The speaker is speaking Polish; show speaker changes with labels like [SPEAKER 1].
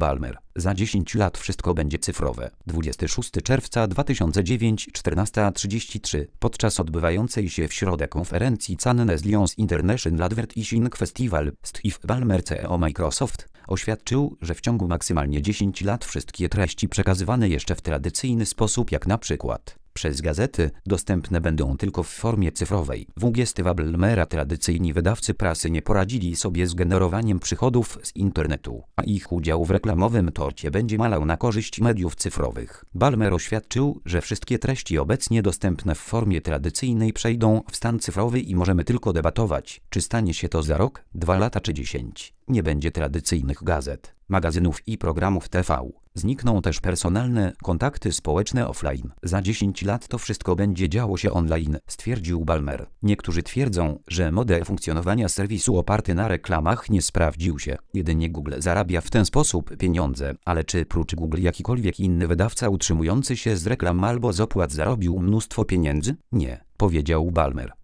[SPEAKER 1] Ballmer. Za 10 lat wszystko będzie cyfrowe. 26 czerwca 2009, 14:33. Podczas odbywającej się w środę konferencji Cannes Lions International Advertising Festival Steve Ballmer, CEO Microsoft, oświadczył, że w ciągu maksymalnie 10 lat wszystkie treści przekazywane jeszcze w tradycyjny sposób, jak na przykład przez gazety, dostępne będą tylko w formie cyfrowej. W Steve Ballmera tradycyjni wydawcy prasy nie poradzili sobie z generowaniem przychodów z internetu, a ich udział w reklamowym torcie będzie malał na korzyść mediów cyfrowych. Ballmer oświadczył, że wszystkie treści obecnie dostępne w formie tradycyjnej przejdą w stan cyfrowy i możemy tylko debatować, czy stanie się to za rok, 2 lata czy 10. Nie będzie tradycyjnych gazet, magazynów i programów TV. Znikną też personalne kontakty społeczne offline. Za 10 lat to wszystko będzie działo się online, stwierdził Ballmer. Niektórzy twierdzą, że model funkcjonowania serwisu oparty na reklamach nie sprawdził się. Jedynie Google zarabia w ten sposób pieniądze, ale czy prócz Google jakikolwiek inny wydawca utrzymujący się z reklam albo z opłat zarobił mnóstwo pieniędzy? Nie, powiedział Ballmer.